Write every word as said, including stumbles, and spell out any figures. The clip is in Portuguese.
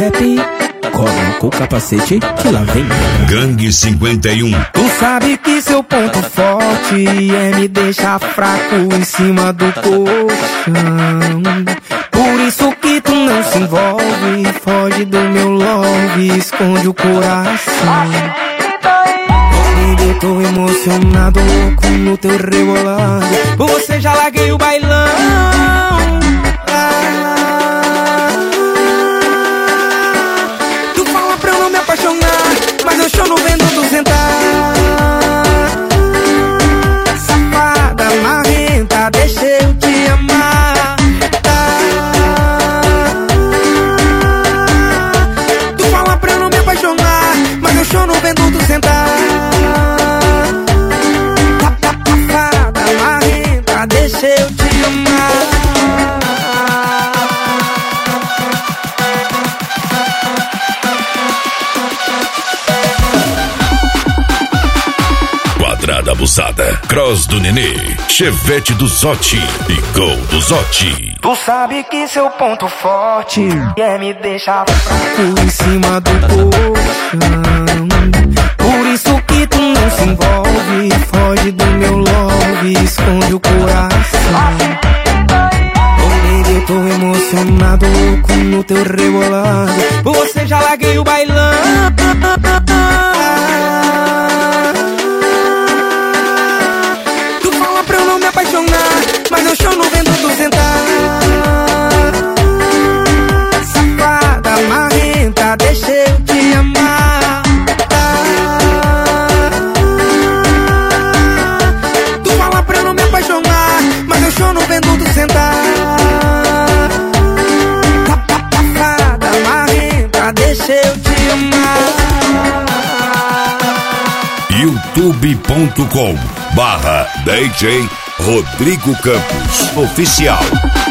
rap, coloca o capacete que lá vem. Gangue cinquenta e um. Tu sabe que seu ponto forte é me deixar fraco em cima do colchão. Por isso que tu não se envolve, foge do meu love, esconde o coração. Eu tô emocionado, louco no teu rebolado. Por você já larguei o bailão. Tu fala pra eu não me apaixonar, mas eu choro vendo tu sentar. Safada, marrenta, deixa eu te amar. Tu fala pra eu não me apaixonar, mas eu choro vendo tu sentar. Deixa eu te amar. Quadrada Abusada, Cross do Nenê, Chevette do Zotti e Gol do Zotti. Tu sabe que seu ponto forte é me deixar fraco em cima do colchão. Por isso que tu não se envolve, foge do meu love, esconde o coração. Oh baby, eu tô emocionado, louco no teu rebolado. Por você já larguei o bailão. Tu fala pra eu não me apaixonar, mas eu choro vendo tu sentar. Safada, marrenta, deixa eu te amar. Tu fala pra eu não me apaixonar, mas eu choro vendo tu sentar. Safada, marrenta, deixa eu te amar. youtube ponto com barra D J Rodrigo Campos Oficial.